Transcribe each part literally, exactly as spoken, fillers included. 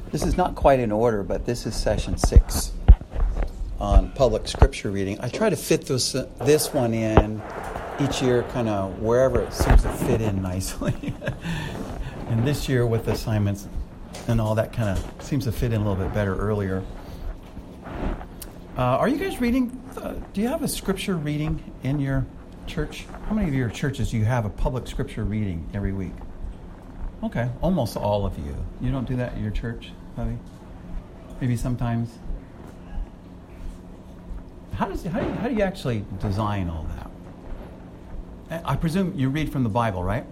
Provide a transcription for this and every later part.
This is not quite in order, but this is session six on public scripture reading. I try to fit this, uh, this one in each year, kind of wherever it seems to fit in nicely. And this year with assignments and all that kind of seems to fit in a little bit better earlier. Uh, are you guys reading? Uh, do you have a scripture reading in your church? How many of your churches do you have a public scripture reading every week? Okay, almost all of you. You don't do that at your church, Bobby? Maybe sometimes. How does how do you, how do you actually design all that? I presume you read from the Bible, right?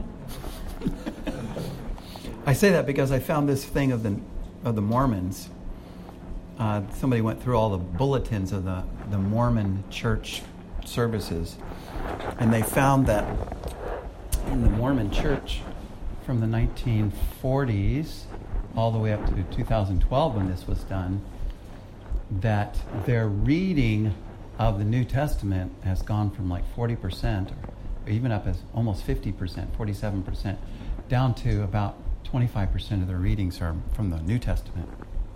I say that because I found this thing of the of the Mormons. Uh, somebody went through all the bulletins of the, the Mormon church services, and they found that in the Mormon church from the nineteen forties all the way up to two thousand twelve when this was done, that their reading of the New Testament has gone from like forty percent or even up as almost fifty percent, forty-seven percent, down to about twenty-five percent of their readings are from the New Testament.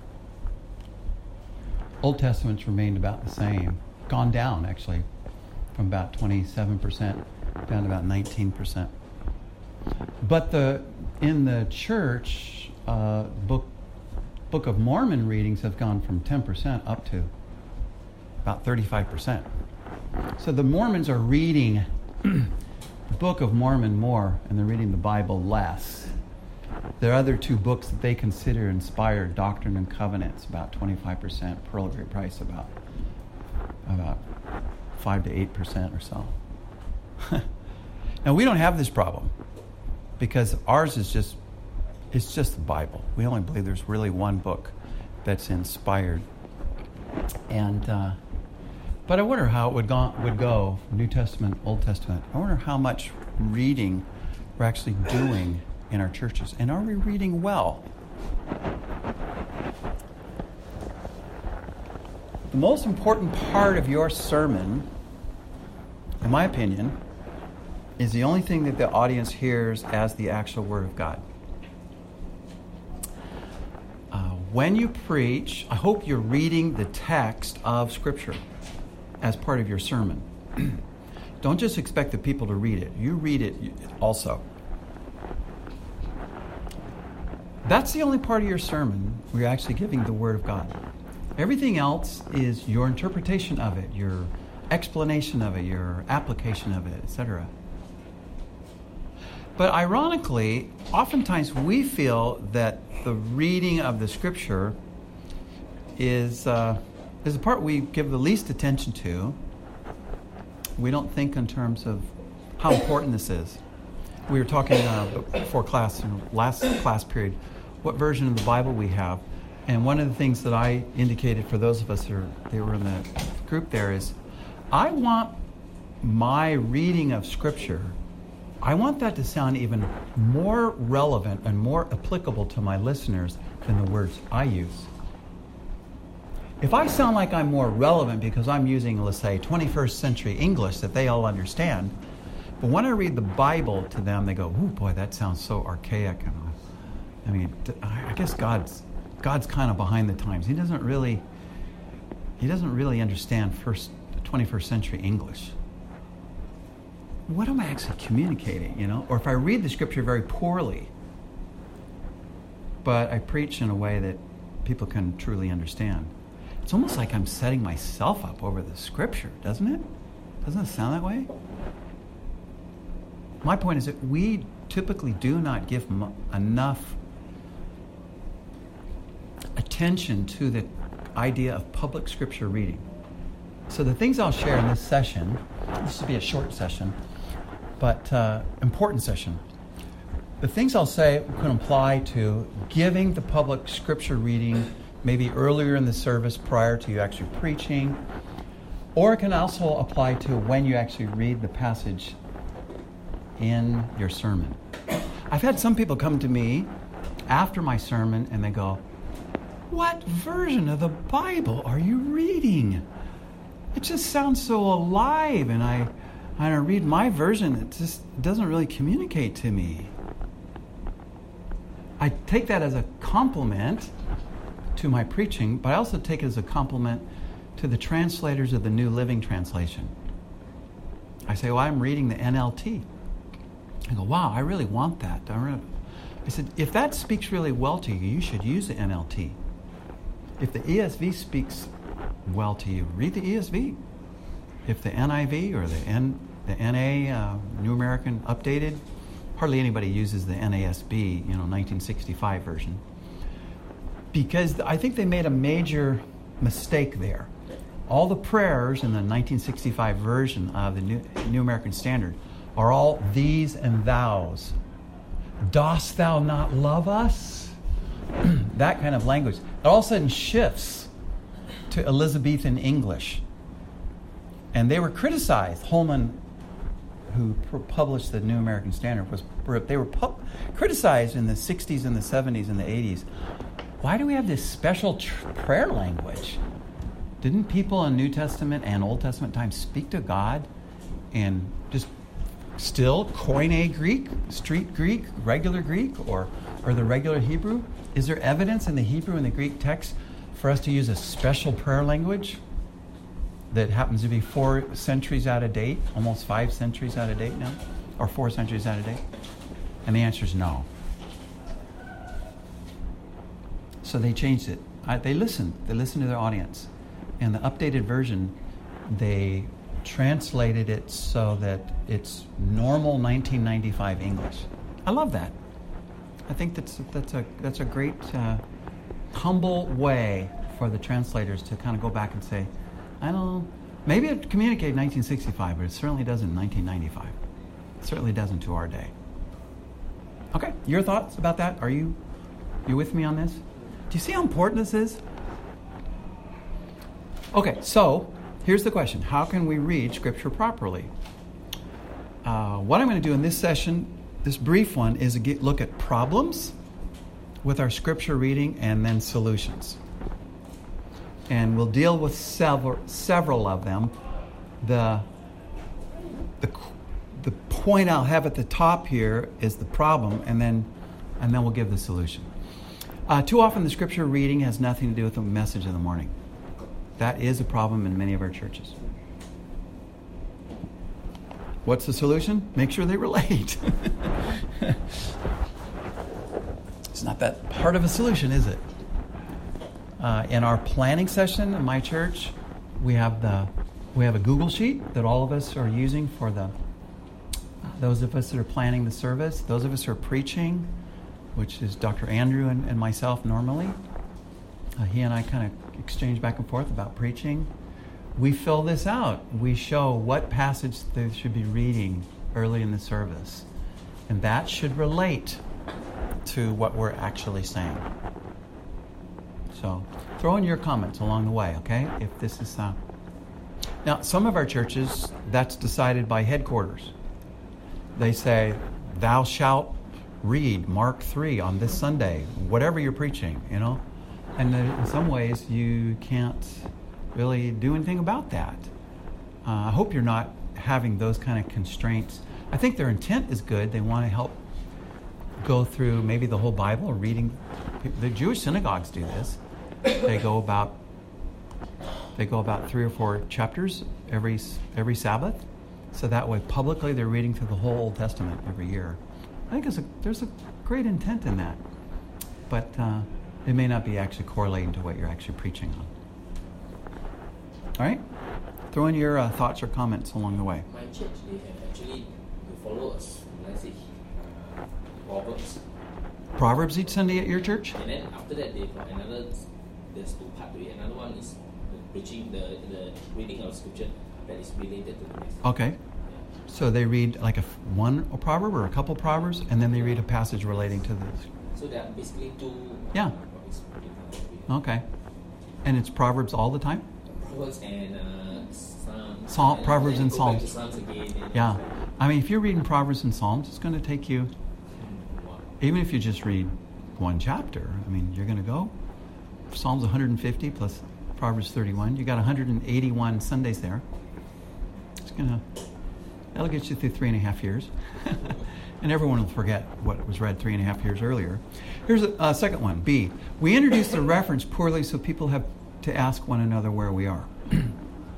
Old Testament's remained about the same, gone down actually from about twenty-seven percent down to about nineteen percent. But the in the church, uh, book Book of Mormon readings have gone from ten percent up to about thirty-five percent. So the Mormons are reading the Book of Mormon more, and they're reading the Bible less. There are other two books that they consider inspired, Doctrine and Covenants, about twenty-five percent, Pearl of Great Price, about about five to eight percent or so. Now, we don't have this problem because ours is just, it's just the Bible. We only believe there's really one book that's inspired. And, uh, but I wonder how it would go, would go, New Testament, Old Testament. I wonder how much reading we're actually doing in our churches. And are we reading well? The most important part of your sermon, in my opinion, is the only thing that the audience hears as the actual Word of God. Uh, when you preach, I hope you're reading the text of Scripture as part of your sermon. Don't just expect the people to read it. You read it also. That's the only part of your sermon where you're actually giving the Word of God. Everything else is your interpretation of it, your explanation of it, your application of it, et cetera. But ironically, oftentimes we feel that the reading of the Scripture is uh, is the part we give the least attention to. We don't think in terms of how important this is. We were talking uh, before class, in the last class period, what version of the Bible we have. And one of the things that I indicated for those of us who are, they were in the group there is, I want my reading of Scripture, I want that to sound even more relevant and more applicable to my listeners than the words I use. If I sound like I'm more relevant because I'm using, let's say, twenty-first century English that they all understand, but when I read the Bible to them, they go, "Ooh, boy, that sounds so archaic." And I mean, I guess God's God's kind of behind the times. He doesn't really He doesn't really understand first twenty-first century English. What am I actually communicating, you know? Or if I read the Scripture very poorly, but I preach in a way that people can truly understand. It's almost like I'm setting myself up over the Scripture, doesn't it? Doesn't it sound that way? My point is that we typically do not give m- enough attention to the idea of public Scripture reading. So the things I'll share in this session, this will be a short session, but uh, important session. The things I'll say can apply to giving the public Scripture reading maybe earlier in the service prior to you actually preaching, or it can also apply to when you actually read the passage in your sermon. I've had some people come to me after my sermon and they go, "What version of the Bible are you reading? It just sounds so alive, and I, I read my version, it just doesn't really communicate to me." I take that as a compliment to my preaching, but I also take it as a compliment to the translators of the New Living Translation. I say, well, I'm reading the N L T. I go, wow, I really want that. I, really... I said, if that speaks really well to you, you should use the N L T. If the E S V speaks well to you, read the E S V. If the N I V or the N, the N A, uh, New American Updated, hardly anybody uses the N A S B, you know, nineteen sixty-five version. Because I think they made a major mistake there. All the prayers in the nineteen sixty-five version of the New, New American Standard are all these and thous. Dost thou not love us? That kind of language. It all of a sudden shifts to Elizabethan English. And they were criticized. Holman, who published the New American Standard, was they were pub- criticized in the sixties and the seventies and the eighties. Why do we have this special tr- prayer language? Didn't people in New Testament and Old Testament times speak to God and just still Koine Greek, street Greek, regular Greek, or, or the regular Hebrew? Is there evidence in the Hebrew and the Greek text for us to use a special prayer language that happens to be four centuries out of date, almost five centuries out of date now, or four centuries out of date? And the answer is no. So they changed it. I, they listened. They listened to their audience. And the updated version, they translated it so that it's normal nineteen ninety-five English. I love that. I think that's that's a that's a great uh, humble way for the translators to kind of go back and say, I don't. Maybe it communicated nineteen sixty-five, but it certainly doesn't in nineteen ninety-five. It certainly doesn't to our day. Okay, your thoughts about that? Are you you with me on this? Do you see how important this is? Okay, so here's the question. How can we read Scripture properly? Uh, what I'm going to do in this session, this brief one, is a get, look at problems with our Scripture reading and then solutions. And we'll deal with several, several of them. The, the, the point I'll have at the top here is the problem, and then, and then we'll give the solution. Uh, too often the Scripture reading has nothing to do with the message in the morning. That is a problem in many of our churches. What's the solution? Make sure they relate. It's not that hard of a solution, is it? Uh, in our planning session in my church, we have the we have a Google sheet that all of us are using for the those of us that are planning the service, those of us who are preaching, which is Doctor Andrew and, and myself normally. Uh, he and I kind of exchange back and forth about preaching. We fill this out. We show what passage they should be reading early in the service. And that should relate to what we're actually saying. So throw in your comments along the way, okay? If this is... Uh... Now, some of our churches, that's decided by headquarters. They say, thou shalt read Mark three on this Sunday, whatever you're preaching, you know? And in some ways, you can't really do anything about that. Uh, I hope you're not having those kind of constraints. I think their intent is good. They want to help go through maybe the whole Bible or reading. The Jewish synagogues do this. They go about they go about three or four chapters every every Sabbath, so that way publicly they're reading through the whole Old Testament every year. I think there's a, there's a great intent in that, but uh, it may not be actually correlating to what you're actually preaching on. All right? Throw in your uh, thoughts or comments along the way. My church, they have actually follow us, let's say, uh, Proverbs. Proverbs each Sunday at your church? And then after that, they've got another, there's two parts to it. Another one is the preaching, the, the reading of Scripture that is related to the next. Okay. So they read like a one a proverb or a couple proverbs, and then they read a passage relating to this. So there are basically two. Yeah. Okay. And it's Proverbs all the time? Proverbs and uh, Psalms. Psalm, and Proverbs and Psalms. Psalms. Psalms again, and Yeah. I mean, if you're reading Proverbs and Psalms, it's going to take you, even if you just read one chapter, I mean, you're going to go Psalms one hundred fifty plus Proverbs thirty-one. You got one hundred eighty-one Sundays there. It's going to, that'll get you through three and a half years. And everyone will forget what was read three and a half years earlier. Here's a, a second one, B. We introduce the reference poorly so people have to ask one another where we are. You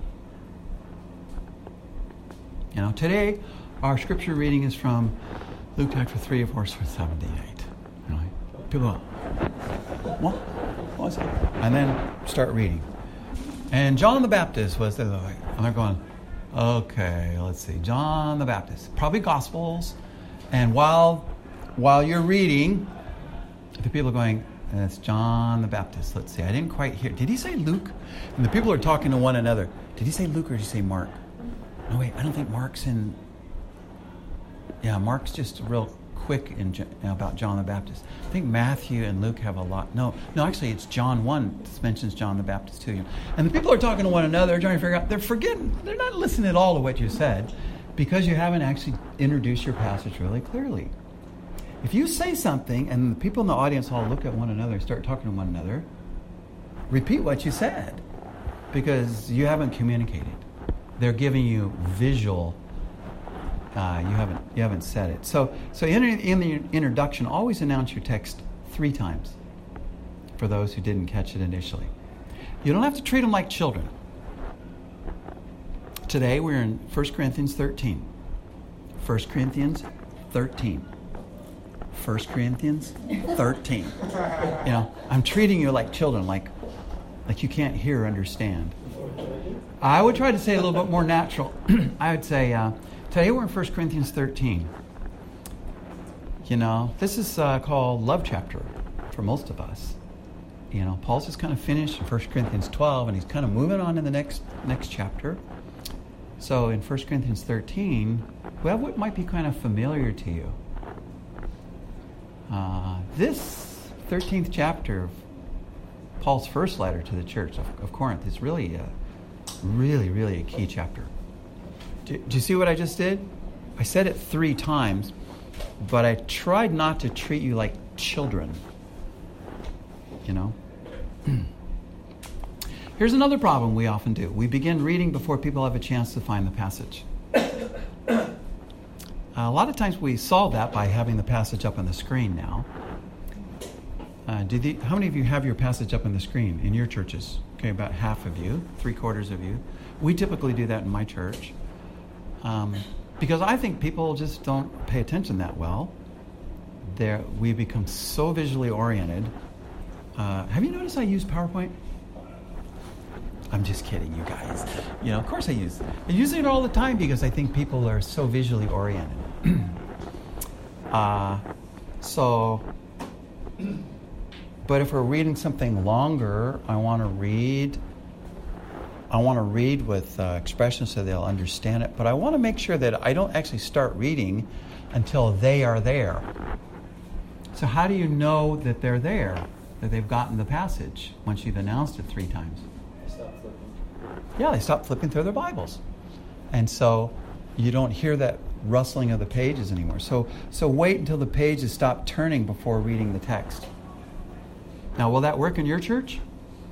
know, today our scripture reading is from Luke chapter three, verse seventy-eight. You know, people go, what? What's that? And then start reading. And John the Baptist was the, and they're going, okay, let's see, John the Baptist, probably Gospels. And while while you're reading, the people are going, it's John the Baptist. Let's see, I didn't quite hear. Did he say Luke? And the people are talking to one another. Did he say Luke or did he say Mark? No, wait, I don't think Mark's in. Yeah, Mark's just real quick in, about John the Baptist. I think Matthew and Luke have a lot. No, no, actually, it's John one that mentions John the Baptist to you. And the people are talking to one another, trying to figure out. They're forgetting. They're not listening at all to what you said because you haven't actually introduced your passage really clearly. If you say something and the people in the audience all look at one another, start talking to one another, repeat what you said because you haven't communicated. They're giving you visual. Uh, you haven't you haven't said it. So so in, in the introduction, always announce your text three times for those who didn't catch it initially. You don't have to treat them like children. Today we're in First Corinthians thirteen. First Corinthians thirteen. First Corinthians thirteen. You know, I'm treating you like children, like like you can't hear or understand. I would try to say a little bit more natural. I would say, uh, today we're in First Corinthians thirteen. You know, this is uh, called love chapter for most of us. You know, Paul's just kind of finished in First Corinthians twelve, and he's kind of moving on to the next next chapter. So in First Corinthians thirteen, well, what might be kind of familiar to you? Uh, this thirteenth chapter of Paul's first letter to the church of, of Corinth is really, a, really, really a key chapter. Do, do you see what I just did? I said it three times, but I tried not to treat you like children. You know? Here's another problem we often do. We begin reading before people have a chance to find the passage. A lot of times we solve that by having the passage up on the screen now. Uh, do the, how many of you have your passage up on the screen in your churches? Okay, about half of you, three quarters of you. We typically do that in my church. Um, because I think people just don't pay attention that well. They're, we become so visually oriented. Uh, have you noticed I use PowerPoint? I'm just kidding, you guys. You know, of course I use it. I use it all the time because I think people are so visually oriented. uh, so, but if we're reading something longer, I want to read. I want to read with uh, expressions so they'll understand it. But I want to make sure that I don't actually start reading until they are there. So how do you know that they're there, that they've gotten the passage once you've announced it three times? Yeah, they stop flipping through their Bibles. And so you don't hear that rustling of the pages anymore. So so wait until the pages stop turning before reading the text. Now, will that work in your church?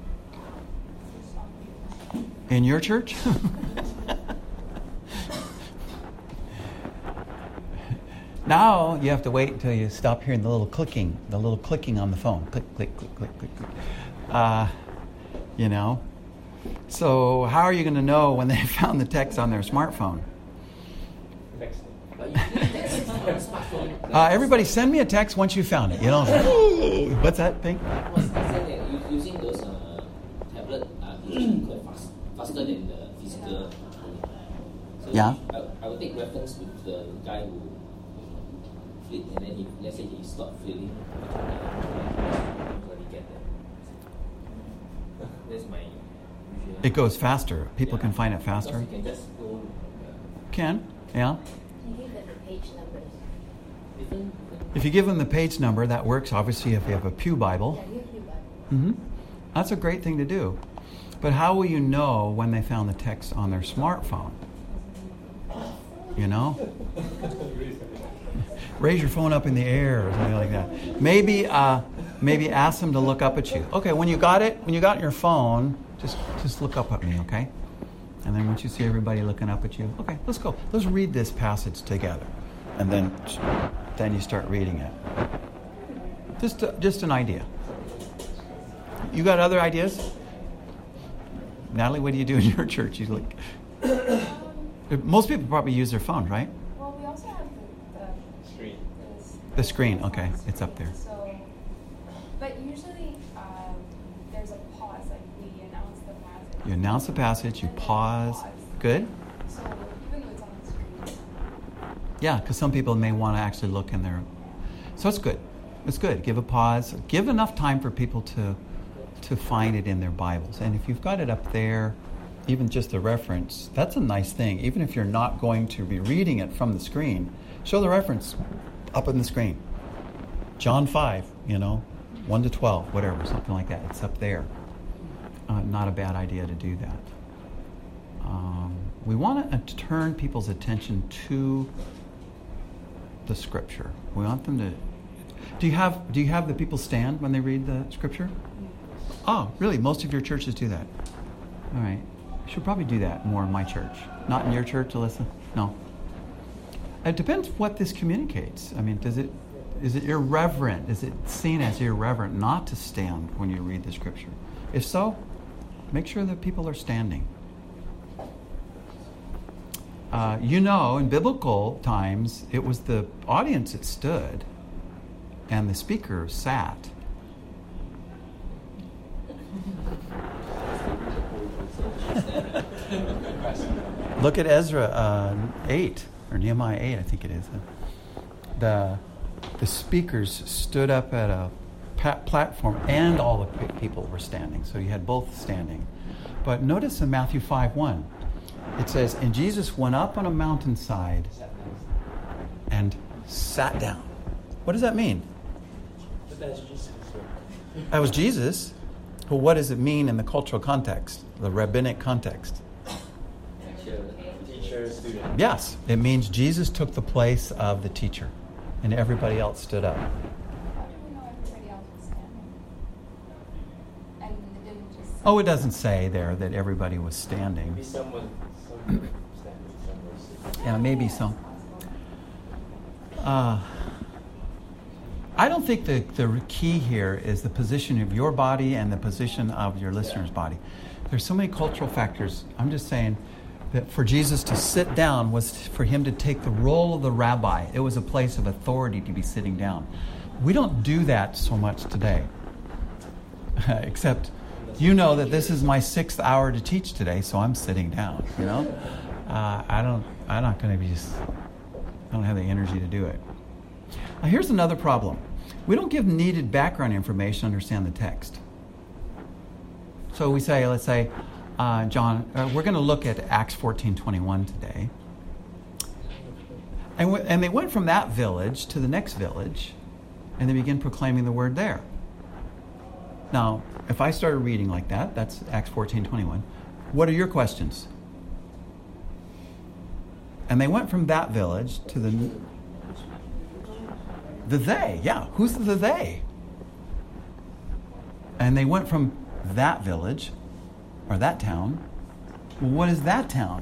In your church? Now you have to wait until you stop hearing the little clicking, the little clicking on the phone. Click, click, click, click, click, click. Uh, you know. So how are you going to know when they found the text on their smartphone? Uh, everybody send me a text once you found it. You know, what's that thing? Using those uh, tablet are quite fast, faster than the physical. So yeah. I, I would take reference with the guy who flit, and then he, let's say he stopped flitting. That's my. It goes faster. People yeah. can find it faster. You can just go. Uh, can, yeah. Can you give them the page numbers? Different, different. If you give them the page number, that works. Obviously, if you have a Pew Bible. Yeah, you have Pew Bible. Mm-hmm. That's a great thing to do. But how will you know when they found the text on their smartphone? You know? Raise your phone up in the air or something like that. Maybe, uh, maybe ask them to look up at you. Okay, when you got it, when you got your phone, just just look up at me, okay? And then once you see everybody looking up at you, okay, let's go. Let's read this passage together. and then then you start reading it. Just a, just an idea. You got other ideas? Natalie, what do you do in your church? You like most people probably use their phone, right? Well, we also have the, the Screen. the, The screen, okay, it's up there. So, but usually um, there's a pause, like we announce the passage. You announce the passage, you And then pause. Good? So even though it's on the screen. Yeah, because some people may want to actually look in their... So it's good. It's good. Give a pause. Give enough time for people to to find it in their Bibles. And if you've got it up there, even just a reference, that's a nice thing. Even if you're not going to be reading it from the screen, show the reference up on the screen. John five, you know, one to twelve, whatever, something like that. It's up there. Uh, not a bad idea to do that. Um, we want to turn people's attention to the Scripture. We want them to... Do you have Do you have the people stand when they read the Scripture? Oh, really? Most of your churches do that. All right. I should probably do that more in my church. Not in your church, Alyssa? No. It depends what this communicates. I mean, does it is it irreverent? Is it seen as irreverent not to stand when you read the Scripture? If so, make sure that people are standing. Uh, you know, in biblical times, it was the audience that stood and the speaker sat. Look at Ezra uh, eight, or Nehemiah eight, I think it is. The the speakers stood up at a pa- platform, and all the pe- people were standing. So you had both standing. But notice in Matthew five one, it says, "And Jesus went up on a mountainside and sat down." What does that mean? That was Jesus. But what does it mean in the cultural context, the rabbinic context? Teacher, student. Yes, it means Jesus took the place of the teacher, and everybody else stood up. How do we know everybody else was standing? And it didn't just... Oh, it doesn't say there that everybody was standing. Maybe someone, someone standing, someone sitting. Yeah, maybe so. Uh, I don't think the, the key here is the position of your body and the position of your listener's body. There's so many cultural factors. I'm just saying that for Jesus to sit down was for him to take the role of the rabbi. It was a place of authority to be sitting down. We don't do that so much today. Except you know that this is my sixth hour to teach today, so I'm sitting down, you know? Uh, I don't, I'm not going to be just, I don't have the energy to do it. Now, here's another problem. We don't give needed background information to understand the text. So we say, let's say, uh, John, uh, we're going to look at Acts fourteen twenty-one today. And, w- and they went from that village to the next village, and they began proclaiming the word there. Now, if I started reading like that, that's Acts fourteen twenty-one. What are your questions? And they went from that village to the... The they, yeah. Who's the they? And they went from that village, or that town. Well, what is that town?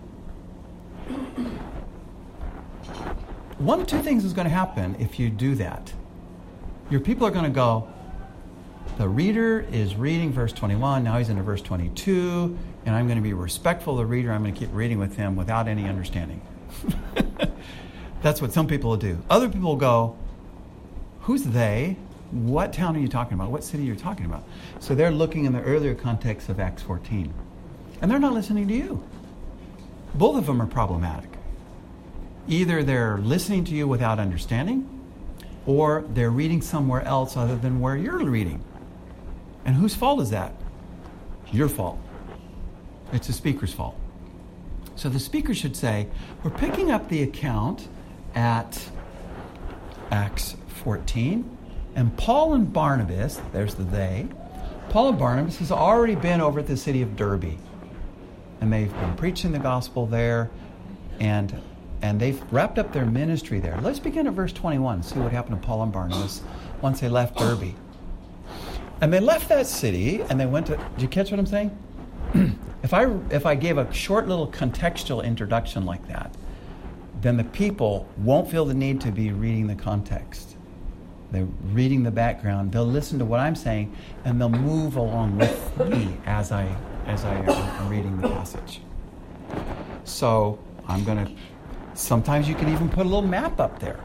One of two things is going to happen if you do that. Your people are going to go, the reader is reading verse twenty-one, now he's into verse twenty-two, and I'm going to be respectful of the reader. I'm going to keep reading with him without any understanding. That's what some people will do. Other people will go, who's they? What town are you talking about? What city are you talking about? So they're looking in the earlier context of Acts fourteen. And they're not listening to you. Both of them are problematic. Either they're listening to you without understanding, or they're reading somewhere else other than where you're reading. And whose fault is that? Your fault. It's the speaker's fault. So the speaker should say, we're picking up the account at Acts fourteen, and Paul and Barnabas, there's the they, Paul and Barnabas has already been over at the city of Derbe, and they've been preaching the gospel there, and and they've wrapped up their ministry there. Let's begin at verse twenty-one, see what happened to Paul and Barnabas once they left Derbe. And they left that city, and they went to, did you catch what I'm saying? If I if I gave a short little contextual introduction like that, then the people won't feel the need to be reading the context. They're reading the background. They'll listen to what I'm saying, and they'll move along with me as I as I am reading the passage. So I'm going to. Sometimes you can even put a little map up there.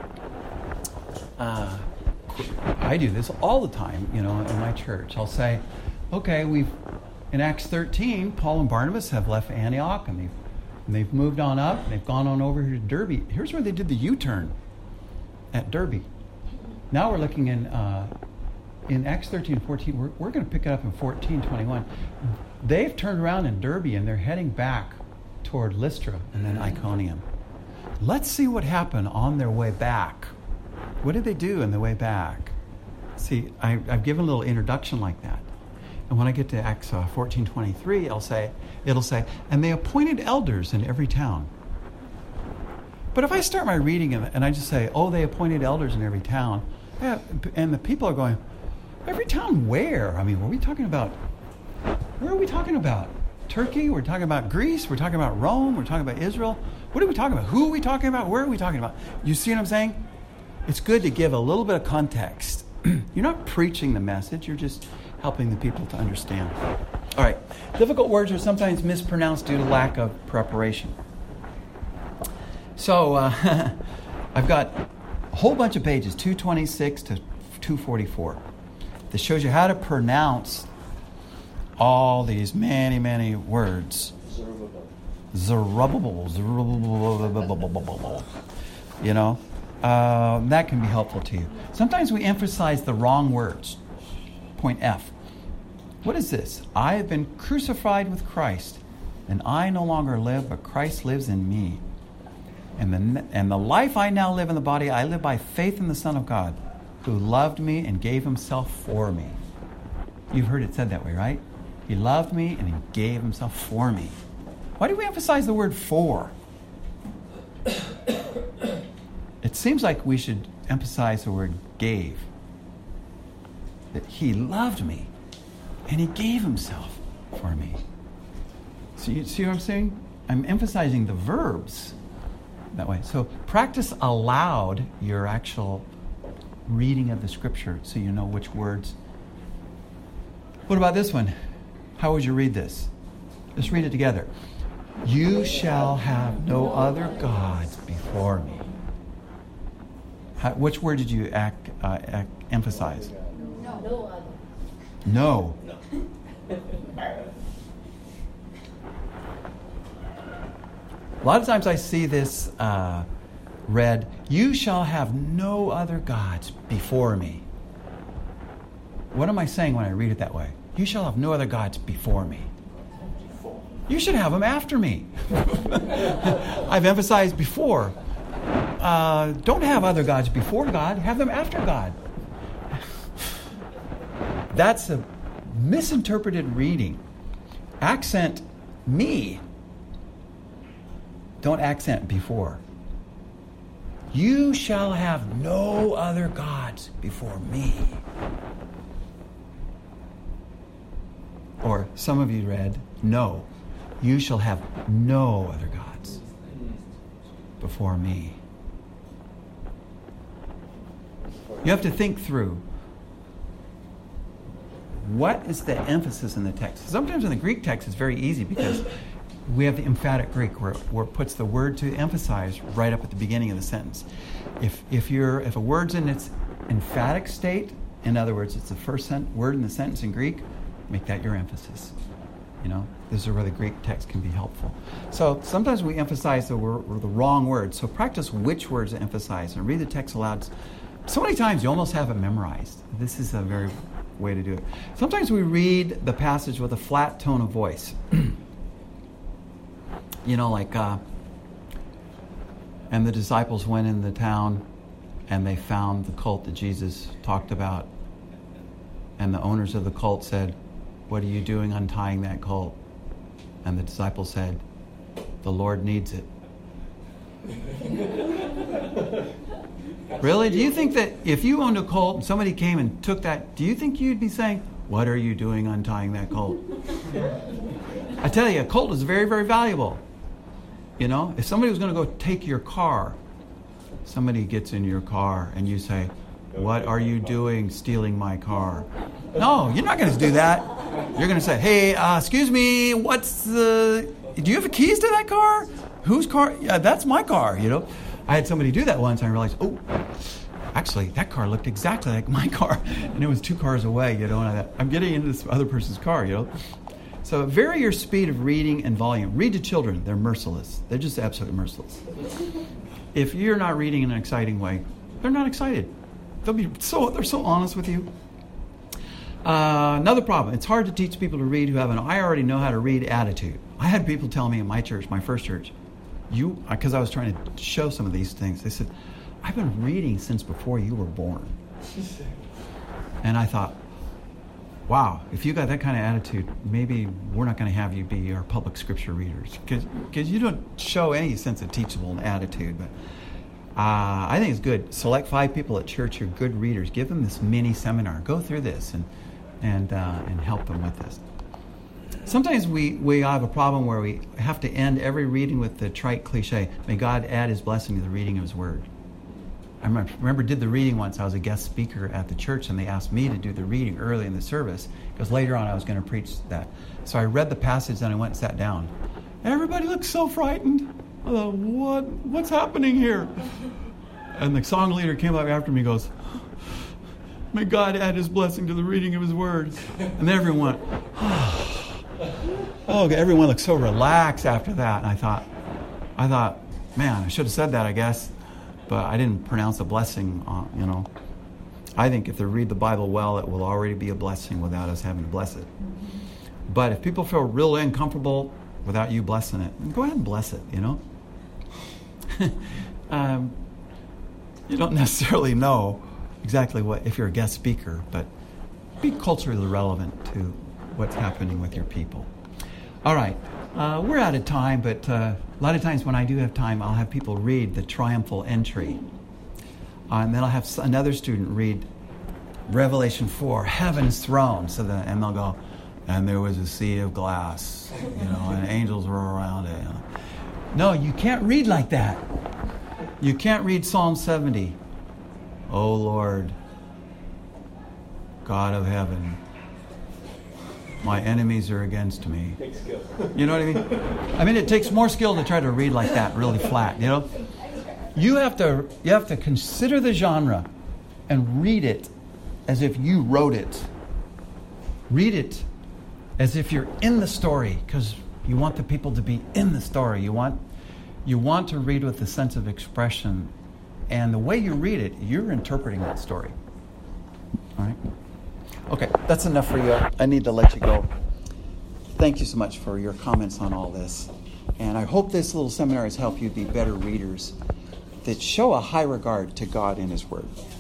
Uh, I do this all the time, you know, in my church. I'll say, okay, we've in Acts thirteen, Paul and Barnabas have left Antioch, and they've and they've moved on up. And they've gone on over here to Derbe. Here's where they did the U-turn at Derbe. Now we're looking in uh, in Acts thirteen and fourteen. We're, we're going to pick it up in fourteen twenty-one. They've turned around in Derbe, and they're heading back toward Lystra and then Iconium. Let's see what happened on their way back. What did they do on the way back? See, I, I've given a little introduction like that. And when I get to Acts uh, fourteen twenty-three, I'll say, it'll say, and they appointed elders in every town. But if I start my reading and, and I just say, oh, they appointed elders in every town, yeah, and the people are going, every town where? I mean, were we talking about, where are we talking about? Turkey? We're talking about Greece? We're talking about Rome? We're talking about Israel? What are we talking about? Who are we talking about? Where are we talking about? You see what I'm saying? It's good to give a little bit of context. You're not preaching the message. You're just helping the people to understand. All right. Difficult words are sometimes mispronounced due to lack of preparation. So uh, I've got a whole bunch of pages, two twenty-six to two forty-four. This shows you how to pronounce all these many, many words. Zerubbabel. Zerubbabel. You know, uh, that can be helpful to you. Sometimes we emphasize the wrong words. Point F. What is this? I have been crucified with Christ, and I no longer live, but Christ lives in me. And the, and the life I now live in the body, I live by faith in the Son of God, who loved me and gave himself for me. You've heard it said that way, right? He loved me and he gave himself for me. Why do we emphasize the word for? It seems like we should emphasize the word gave. That he loved me and he gave himself for me. So you see what I'm saying? I'm emphasizing the verbs that way. So practice aloud your actual reading of the scripture so you know which words. What about this one? How would you read this? Let's read it together. You shall have no other gods before me. How, which word did you act, uh, act, emphasize? No. No other. No. No. A lot of times I see this uh, read, you shall have no other gods before me. What am I saying when I read it that way? You shall have no other gods before me. You should have them after me. I've emphasized before. Uh, don't have other gods before God. Have them after God. That's a misinterpreted reading. Accent me. Don't accent before. You shall have no other gods before me. Or some of you read, no. You shall have no other gods before me. You have to think through, what is the emphasis in the text? Sometimes in the Greek text it's very easy because we have the emphatic Greek where, where it puts the word to emphasize right up at the beginning of the sentence. If if you're if a word's in its emphatic state, in other words, it's the first sent, word in the sentence in Greek, make that your emphasis. You know, this is where the Greek text can be helpful. So sometimes we emphasize the, word, or the wrong words. So practice which words to emphasize and read the text aloud. So many times you almost have it memorized. This is a very way to do it. Sometimes we read the passage with a flat tone of voice. You know, like, uh, and the disciples went in the town and they found the cult that Jesus talked about. And the owners of the cult said, what are you doing untying that colt? And the disciples said, the Lord needs it. Really? Do you think that if you owned a colt and somebody came and took that, do you think you'd be saying, what are you doing untying that colt? I tell you, a colt is very, very valuable. You know, if somebody was going to go take your car, somebody gets in your car and you say, "What are you doing stealing my car?" No, you're not going to do that. You're going to say, "Hey, uh, excuse me, what's the, do you have the keys to that car? Whose car? Yeah, that's my car," you know. I had somebody do that once and I realized, oh, actually, that car looked exactly like my car. And it was two cars away, you know, and I thought, I'm getting into this other person's car, you know. So vary your speed of reading and volume. Read to children. They're merciless. They're just absolutely merciless. If you're not reading in an exciting way, they're not excited. They'll be so, they're so honest with you. Uh, another problem, it's hard to teach people to read who have an I already know how to read attitude. I had people tell me in my church, my first church, you, because I was trying to show some of these things, they said, "I've been reading since before you were born." And I thought, wow, if you got that kind of attitude, maybe we're not going to have you be our public scripture readers, because you don't show any sense of teachable attitude. But uh, I think it's good. Select five people at church who are good readers. Give them this mini seminar. Go through this and and uh, and help them with this. Sometimes we, we have a problem where we have to end every reading with the trite cliche, "May God add his blessing to the reading of his word." I remember, remember did the reading once. I was a guest speaker at the church, and they asked me to do the reading early in the service, because later on I was going to preach that. So I read the passage, and I went and sat down. Everybody looked so frightened. I thought, what, what's happening here? And the song leader came up after me and goes, "May God add his blessing to the reading of his word." And then everyone went, oh, everyone looked so relaxed after that. And I thought, I thought, man, I should have said that, I guess. But I didn't pronounce a blessing on, you know. I think if they read the Bible well, it will already be a blessing without us having to bless it. But if people feel really uncomfortable without you blessing it, go ahead and bless it, you know. um, you don't necessarily know exactly what, if you're a guest speaker, but be culturally relevant to what's happening with your people. All right. Uh, we're out of time, but uh, a lot of times when I do have time, I'll have people read the triumphal entry. Uh, and then I'll have another student read Revelation four, Heaven's throne. So the, and they'll go, "And there was a sea of glass, you know, and angels were around it." You know. No, you can't read like that. You can't read Psalm seventy. "O Lord, God of heaven, my enemies are against me." You know what I mean? I mean, it takes more skill to try to read like that, really flat, you know? You have to you have to consider the genre and read it as if you wrote it. Read it as if you're in the story, because you want the people to be in the story. You want you want to read with a sense of expression, and the way you read it, you're interpreting that story. All right? Okay, that's enough for you. I need to let you go. Thank you so much for your comments on all this. And I hope this little seminar has helped you be better readers that show a high regard to God and his word.